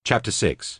Chapter 6.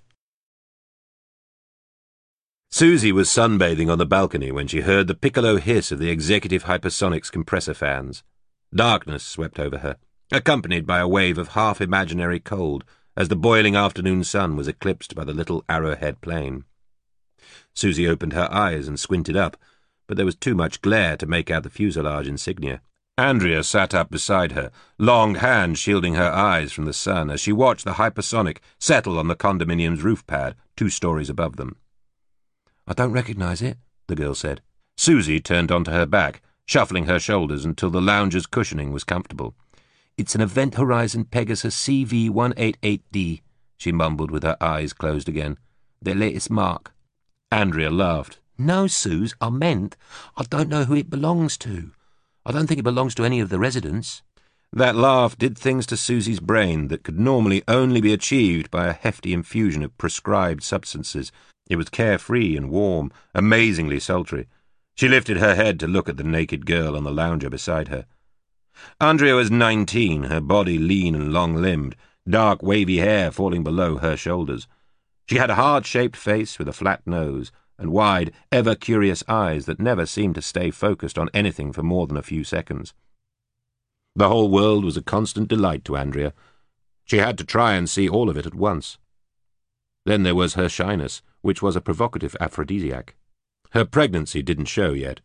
Susie was sunbathing on the balcony when she heard the piccolo hiss of the executive hypersonics compressor fans. Darkness swept over her, accompanied by a wave of half-imaginary cold as the boiling afternoon sun was eclipsed by the little Arrowhead plane. Susie opened her eyes and squinted up, but there was too much glare to make out the fuselage insignia. Andrea sat up beside her, long hands shielding her eyes from the sun as she watched the hypersonic settle on the condominium's roof pad 2 stories above them. "I don't recognize it," the girl said. Susie turned onto her back, shuffling her shoulders until the lounger's cushioning was comfortable. "It's an Event Horizon Pegasus CV-188D, she mumbled with her eyes closed again. "Their latest mark." Andrea laughed. "No, Suze, I don't know who it belongs to. I don't think it belongs to any of the residents." That laugh did things to Susie's brain that could normally only be achieved by a hefty infusion of prescribed substances. It was carefree and warm, amazingly sultry. She lifted her head to look at the naked girl on the lounger beside her. Andrea was 19, her body lean and long-limbed, dark wavy hair falling below her shoulders. She had a heart-shaped face with a flat nose, and wide, ever-curious eyes that never seemed to stay focused on anything for more than a few seconds. The whole world was a constant delight to Andrea. She had to try and see all of it at once. Then there was her shyness, which was a provocative aphrodisiac. Her pregnancy didn't show yet.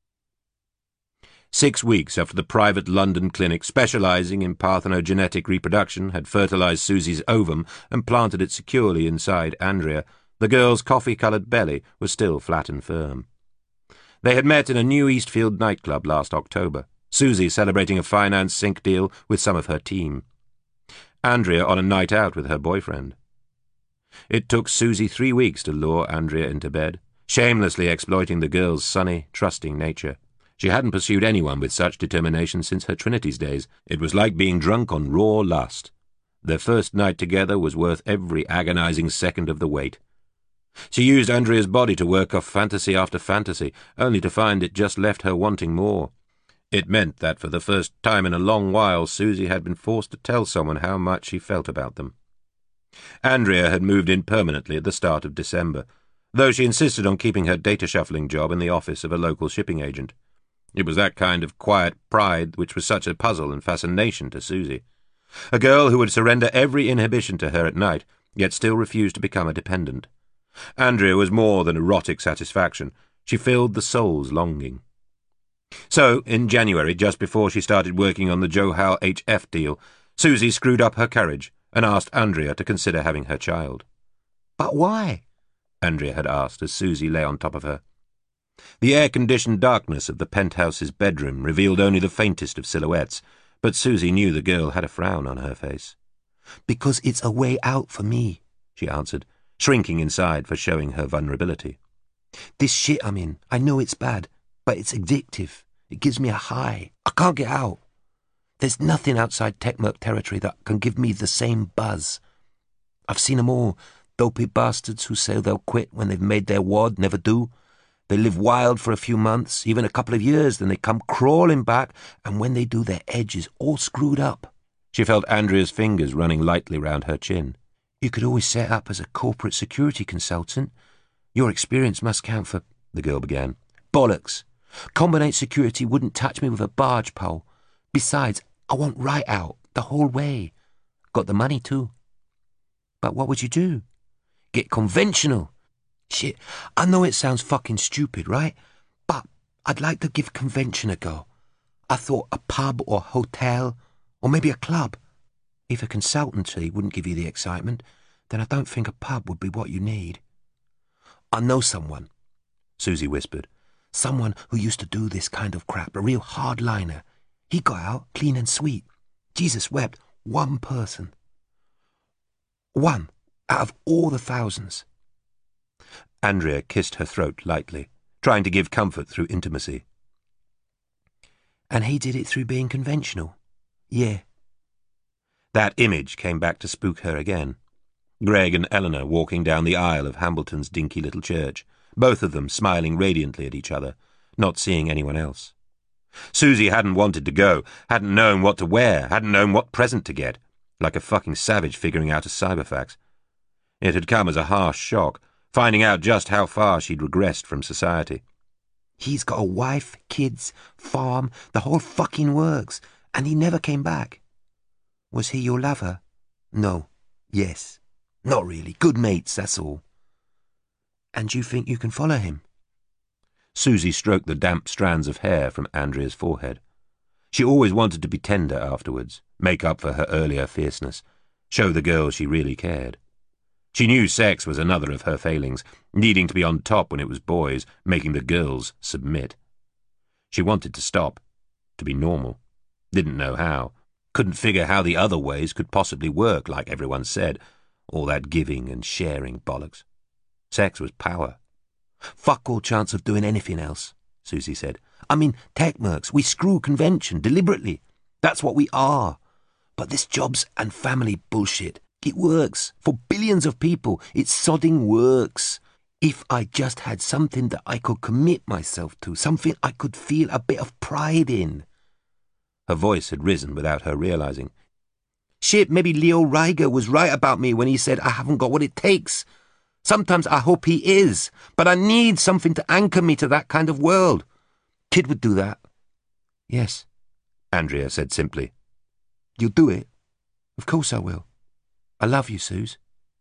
6 weeks after the private London clinic specializing in parthenogenetic reproduction had fertilized Susie's ovum and planted it securely inside Andrea, the girl's coffee-coloured belly was still flat and firm. They had met in a new Eastfield nightclub last October, Susie celebrating a finance sync deal with some of her team. Andrea on a night out with her boyfriend. It took Susie 3 weeks to lure Andrea into bed, shamelessly exploiting the girl's sunny, trusting nature. She hadn't pursued anyone with such determination since her Trinity's days. It was like being drunk on raw lust. Their first night together was worth every agonizing second of the wait. She used Andrea's body to work off fantasy after fantasy, only to find it just left her wanting more. It meant that for the first time in a long while Susie had been forced to tell someone how much she felt about them. Andrea had moved in permanently at the start of December, though she insisted on keeping her data shuffling job in the office of a local shipping agent. It was that kind of quiet pride which was such a puzzle and fascination to Susie. A girl who would surrender every inhibition to her at night, yet still refuse to become a dependent. Andrea was more than erotic satisfaction. She filled the soul's longing. So, in January, just before she started working on the Johal HF deal, Susie screwed up her courage and asked Andrea to consider having her child. "But why?" Andrea had asked as Susie lay on top of her. The air-conditioned darkness of the penthouse's bedroom revealed only the faintest of silhouettes, but Susie knew the girl had a frown on her face. "Because it's a way out for me," she answered, shrinking inside for showing her vulnerability. "This shit I'm in, I know it's bad, but it's addictive. It gives me a high. I can't get out. There's nothing outside Techmerc territory that can give me the same buzz. I've seen 'em all, dopey bastards who say they'll quit when they've made their wad, never do. They live wild for a few months, even a couple of years, then they come crawling back, and when they do, their edge is all screwed up." She felt Andrea's fingers running lightly round her chin. "You could always set up as a corporate security consultant. Your experience must count for—" the girl began. "Bollocks. Combinate security wouldn't touch me with a barge pole. Besides, I want right out, the whole way. Got the money, too." "But what would you do?" "Get conventional." "Shit, I know it sounds fucking stupid, right? But I'd like to give convention a go. I thought a pub or hotel, or maybe a club. If a consultancy wouldn't give you the excitement, then I don't think a pub would be what you need." "I know someone," Susie whispered. "Someone who used to do this kind of crap, a real hardliner. He got out clean and sweet. Jesus wept, one person. One out of all the thousands." Andrea kissed her throat lightly, trying to give comfort through intimacy. "And he did it through being conventional?" "Yeah." That image came back to spook her again. Greg and Eleanor walking down the aisle of Hambleton's dinky little church, both of them smiling radiantly at each other, not seeing anyone else. Susie hadn't wanted to go, hadn't known what to wear, hadn't known what present to get, like a fucking savage figuring out a cyberfax. It had come as a harsh shock, finding out just how far she'd regressed from society. He's got a wife, kids, farm, the whole fucking works, and he never came back. Was he your lover? No. Yes. Not really. Good mates, that's all. And you think you can follow him? Susie stroked the damp strands of hair from Andrea's forehead. She always wanted to be tender afterwards, make up for her earlier fierceness, show the girls she really cared. She knew sex was another of her failings, needing to be on top when it was boys, making the girls submit. She wanted to stop, to be normal. Didn't know how. Couldn't figure how the other ways could possibly work, like everyone said. All that giving and sharing bollocks. Sex was power. Fuck all chance of doing anything else, Susie said. I mean, techmercs, we screw convention deliberately. That's what we are. But this jobs and family bullshit, it works. For billions of people, it sodding works. If I just had something that I could commit myself to, something I could feel a bit of pride in. Her voice had risen without her realizing. Shit, maybe Leo Riger was right about me when he said I haven't got what it takes. Sometimes I hope he is, but I need something to anchor me to that kind of world. Kid would do that. Yes, Andrea said simply. You'll do it? Of course I will. I love you, Suze.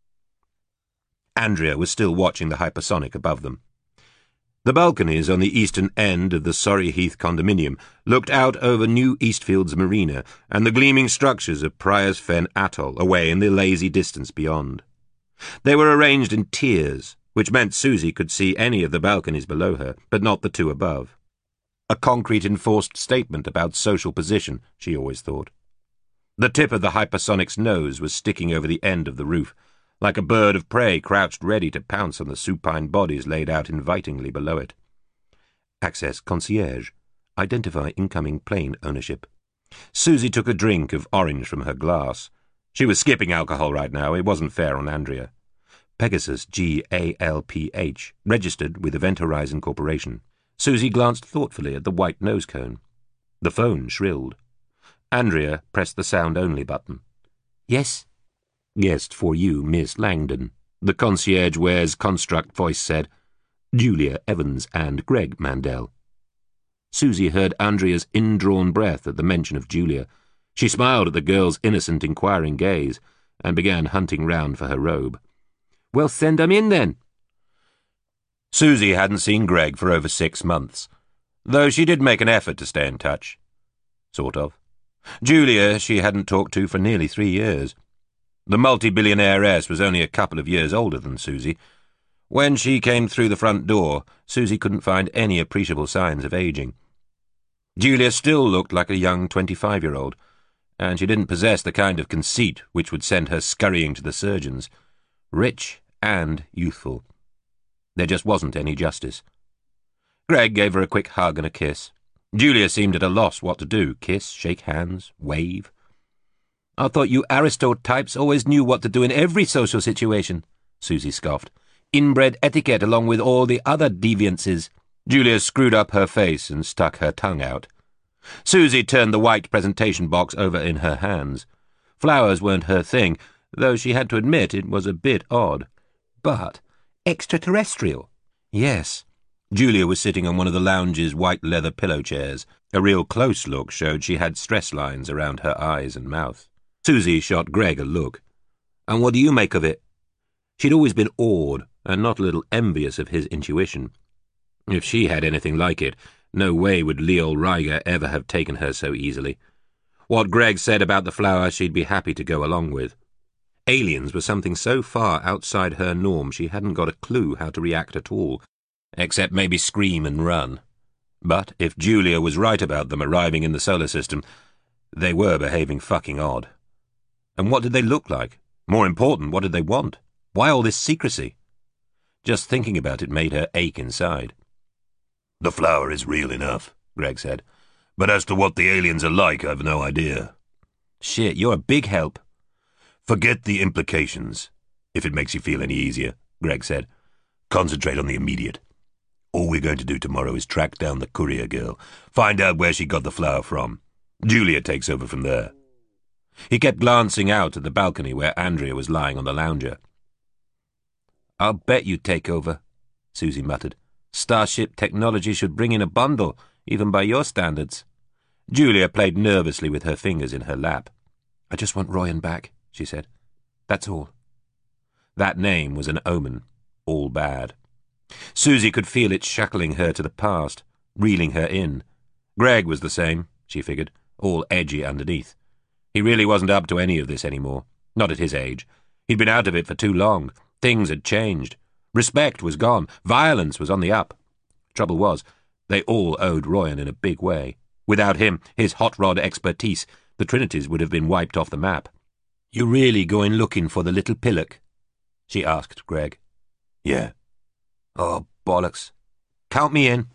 Andrea was still watching the hypersonic above them. The balconies on the eastern end of the Surrey Heath condominium looked out over New Eastfields Marina and the gleaming structures of Prior's Fen Atoll away in the lazy distance beyond. They were arranged in tiers, which meant Susie could see any of the balconies below her, but not the two above. A concrete enforced statement about social position, she always thought. The tip of the hypersonic's nose was sticking over the end of the roof, like a bird of prey crouched ready to pounce on the supine bodies laid out invitingly below it. Access concierge. Identify incoming plane ownership. Susie took a drink of orange from her glass. She was skipping alcohol right now. It wasn't fair on Andrea. Pegasus GALPH, registered with Event Horizon Corporation. Susie glanced thoughtfully at the white nose cone. The phone shrilled. Andrea pressed the sound-only button. Yes? Yes, for you, Miss Langdon. The concierge-ware's construct voice said. Julia Evans and Greg Mandel. Susie heard Andrea's indrawn breath at the mention of Julia. She smiled at the girl's innocent, inquiring gaze and began hunting round for her robe. Well, send 'em in, then. Susie hadn't seen Greg for over 6 months, though she did make an effort to stay in touch. Sort of. Julia she hadn't talked to for nearly 3 years. The multi-billionaire-ess was only a couple of years older than Susie. When she came through the front door, Susie couldn't find any appreciable signs of aging. Julia still looked like a young 25-year-old, and she didn't possess the kind of conceit which would send her scurrying to the surgeons. Rich and youthful. There just wasn't any justice. Greg gave her a quick hug and a kiss. Julia seemed at a loss what to do. Kiss, shake hands, wave. I thought you Aristotle types always knew what to do in every social situation, Susie scoffed. Inbred etiquette along with all the other deviances. Julia screwed up her face and stuck her tongue out. Susie turned the white presentation box over in her hands. Flowers weren't her thing, though she had to admit it was a bit odd. But extraterrestrial. Yes. Julia was sitting on one of the lounge's white leather pillow chairs. A real close look showed she had stress lines around her eyes and mouth. Susie shot Greg a look. And what do you make of it? She'd always been awed and not a little envious of his intuition. If she had anything like it, no way would Leo Riger ever have taken her so easily. What Greg said about the flower she'd be happy to go along with. Aliens were something so far outside her norm she hadn't got a clue how to react at all, except maybe scream and run. But if Julia was right about them arriving in the solar system, they were behaving fucking odd. And what did they look like? More important, what did they want? Why all this secrecy? Just thinking about it made her ache inside. The flower is real enough, Greg said. But as to what the aliens are like, I've no idea. Shit, you're a big help. Forget the implications, if it makes you feel any easier, Greg said. Concentrate on the immediate. All we're going to do tomorrow is track down the courier girl, find out where she got the flower from. Julia takes over from there. He kept glancing out at the balcony where Andrea was lying on the lounger. I'll bet you take over, Susie muttered. Starship technology should bring in a bundle, even by your standards. Julia played nervously with her fingers in her lap. I just want Royan back, she said. That's all. That name was an omen, all bad. Susie could feel it shackling her to the past, reeling her in. Greg was the same, she figured, all edgy underneath. He really wasn't up to any of this anymore, not at his age. He'd been out of it for too long. Things had changed. Respect was gone. Violence was on the up. Trouble was, they all owed Royan in a big way. Without him, his hot rod expertise, the Trinities would have been wiped off the map. You really going looking for the little pillock? She asked Greg. Yeah. Oh, bollocks. Count me in.